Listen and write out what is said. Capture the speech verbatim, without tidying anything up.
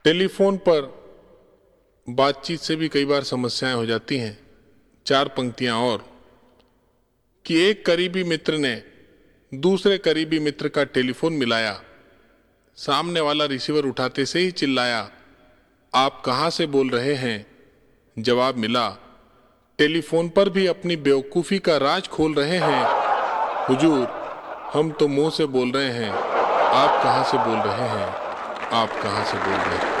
Telephone पर बातचीत से भी कई बार समस्याएं हो जाती हैं। चार पंक्तियां और कि एक करीबी मित्र ने दूसरे करीबी मित्र का टेलीफोन मिलाया। सामने वाला रिसीवर उठाते से ही चिल्लाया, आप कहां से बोल रहे हैं? जवाब मिला, टेलीफोन पर भी अपनी बेवकूफ़ी का राज खोल रहे हैं। हुजूर, हम तो मुंह से बोल रहे हैं, आप कहां से बोल रहे हैं? आप कहां से बोल रहे हैं?